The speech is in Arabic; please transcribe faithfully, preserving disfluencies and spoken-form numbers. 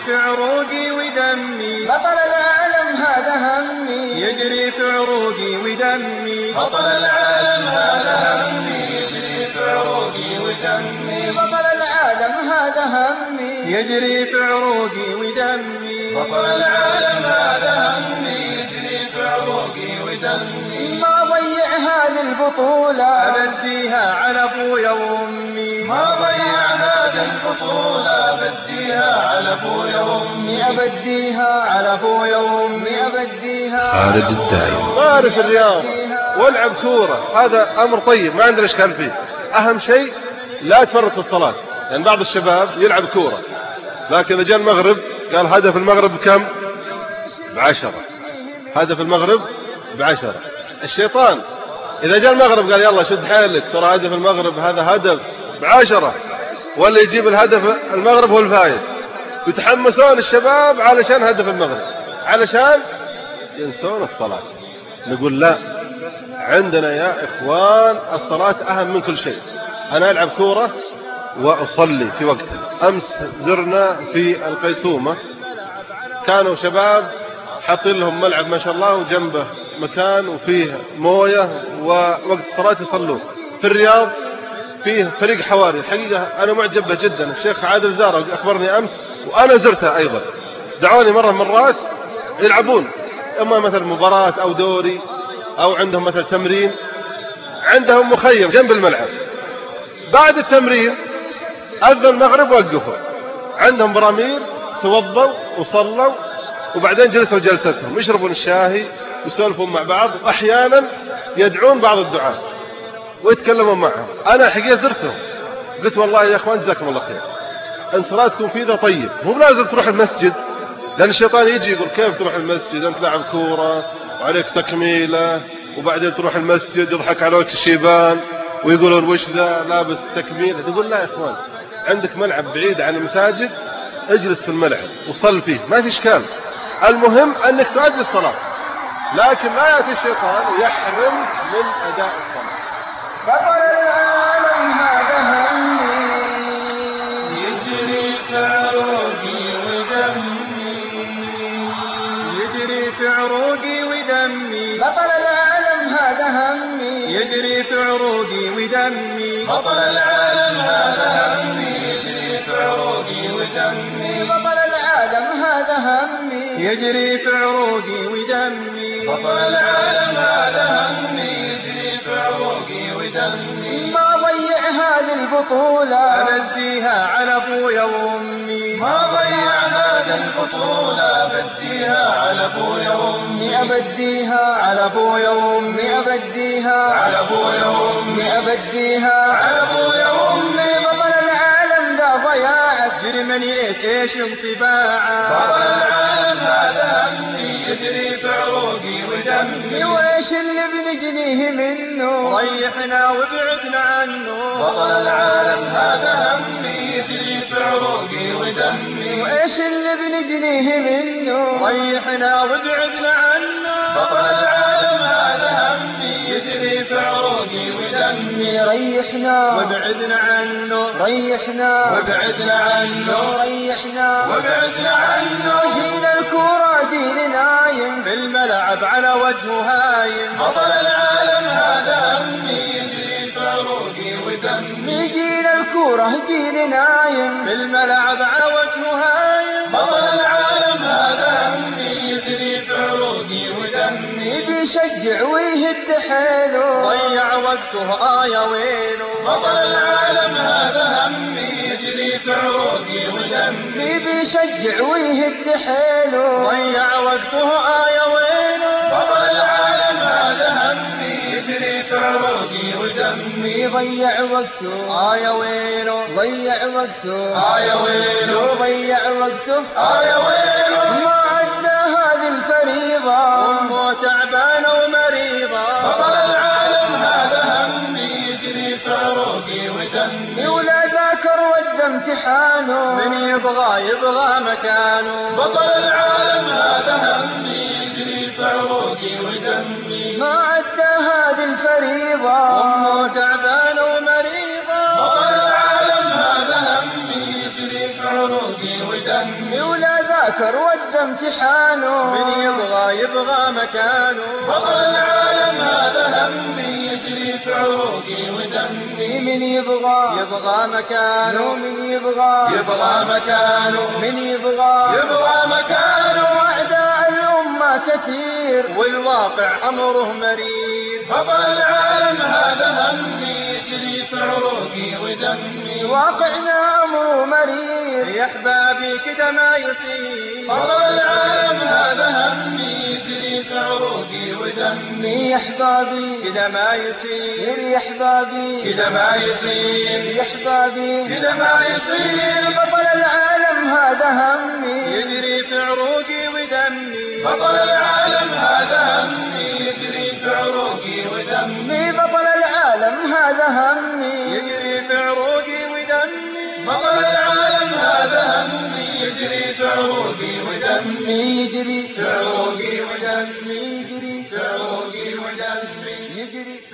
في عروقي ودمي، بطل العالم هذا همي، يجري في عروقي ودمي، بطل العالم هذا همي، يجري في عروقي ودمي، بطل العالم هذا همي، يجري في عروقي ودمي، بطل العالم هذا همي، يجري في عروقي ودمي. ما ضيع هذه البطولة أبديها على أبويا وأمي، ما ضيع هذه البطولة بديها على أبويا وأمي، أبديها على أبويا وأمي، أبديها خالد الدايم. مارس الرياضة والعب كورة، هذا أمر طيب ما عندنا إشكال فيه. أهم شيء لا تفرط في الصلاة، يعني بعض الشباب يلعب كورة لكن إذا جاء المغرب قال هدف المغرب كم؟ بعشرة. هدف المغرب بعشرة. الشيطان إذا جاء المغرب قال يلا شد حيلك ترى هدف المغرب هذا هدف بعشرة، ولا يجيب الهدف المغرب هو الفايز. يتحمسون الشباب علشان هدف المغرب، علشان ينسون الصلاة. نقول لا، عندنا يا إخوان الصلاة أهم من كل شيء. أنا ألعب كورة وأصلي في وقتها. أمس زرنا في القيسومة، كانوا شباب حاطين لهم ملعب ما شاء الله وجنبه مكان وفيه موية ووقت الصلاة يصلون. في الرياض فيه فريق حواري، الحقيقة أنا معجب به جدا. الشيخ عادل زارة أخبرني أمس وأنا زرته أيضا، دعوني مرة من راس يلعبون إما مثل مباراة أو دوري أو عندهم مثل تمرين، عندهم مخيم جنب الملعب. بعد التمرين أذن المغرب وقفوا، عندهم براميل، توضوا وصلوا وبعدين جلسوا جلستهم يشربون الشاهي ويسولفون مع بعض، وأحيانا يدعون بعض الدعاة ويتكلمون معهم. أنا الحقيقة زرتهم قلت والله يا أخوان جزاكم الله خير، أن صلاتكم في ذا طيب، مو لازم تروح المسجد، لأن الشيطان يجي يقول كيف تروح المسجد أنت لاعب كورة وعليك تكميلة، وبعدين تروح المسجد يضحك على وجه الشيبان ويقولون وش ذا لابس تكميلة. تقول لا يا إخوان، عندك ملعب بعيد عن المساجد اجلس في الملعب وصل فيه ما في إشكال، المهم أنك تؤدي الصلاة، لكن لا يأتي الشيطان ويحرم من أداء الصلاة. بطل العالم هذا همي، يجري في عروقي ودمي، يجري في عروقي ودمي، بطل العالم هذا همي، يجري في عروقي ودمي، بطل العالم هذا همي، يجري في عروقي ودمي، بطل العالم هذا همي، يجري في عروقي ودمي، بطل العالم هذا همي، يجري في عروقي ودمي. ما ضيع هذه البطولة أبديها على أبويا وأمي، ما ضيع هذه البطولة بديها على أبويا وأمي، أبديها على أبويا وأمي، أبديها على أبويا وأمي، أبديها على أبويا وأمي. بطل العالم ذا ضياعك جري منيت إيش انطباعه، بطل العالم هذا همي، يجري في عروقي ودمي، وإيش اللي بنجنيه منه ريحنا وابعدنا عنه، بطل العالم هذا همي، يجري في عروقي ودمي، وإيش اللي بنجنيه منه ريحنا وابعدنا عنه، بطل العالم هذا همي، يجري في عروقي ودمي. ريحنا وابعدنا عنه، ريحنا وابعدنا عنه، ريحنا وابعدنا عنه. جيل الكورة جيل نايم في الملعب على وجهه هايم، بطل العالم هذا همي، يجري في عروقي ودمي. جيل الكورة جيل نايم في الملعب على وجهه هايم، بطل العالم هذا همي، يجري في عروقي ودمي. بيشجع ويهد حيله، ضيع وقته آه يا ويله، بطل العالم هذا همي، يجري في عروقي ودمي. بيشجع ويهد حيله، ضيع وقته آه يا ويله، بطل العالم هذا همي، يجري في عروقي ودمي. ضيع وقته آه يا ويله، ضيع وقته آه يا ويله، ضيع وقته آه يا ويله. ما عدى هذه الفريضة، أمه تعبانة ومريضة، بطل العالم هذا همي، يجري في عروقي ودمي. ولا ذاكر ود امتحانه، من يبغى يبغى مكانه، بطل العالم هذا همي، يجري في عروقي ودمي. ما عدى هذه الفريضة، أمه تعبانة ومريضة، بطل العالم هذا همي، يجري في عروقي ودمي. ولا ذاكر ودى امتحانه. من يبغى يبغى مكانه. بطل العالم هذا همي يجري في عروقي ودمي. من يبغى يبغى مكانه. من يبغى يبغى مكانه. من يبغى يبغى مكانه. أعداء الأمة كثير والواقع أمره مرير. بطل العالم هذا همي يجري في عروقي ودمي. واقعنا أمره مرير. يا أحبابي كده ما يصير. بطل العالم هذا همي يجري في عروقي ودمي. يا أحبابي كده ما يصير. يا أحبابي كده ما يصير. يا أحبابي كده ما يصير. بطل العالم هذا همي يجري في عروقي ودمي. بطل العالم هذا همي يجري في عروقي ودمي. بطل العالم هذا همي يجري في عروقي ودمي. بطل العالم هذا همي يجري في عروقي ودمي. يجري في عروقي ودمي. يجري في عروقي ودمي. يجري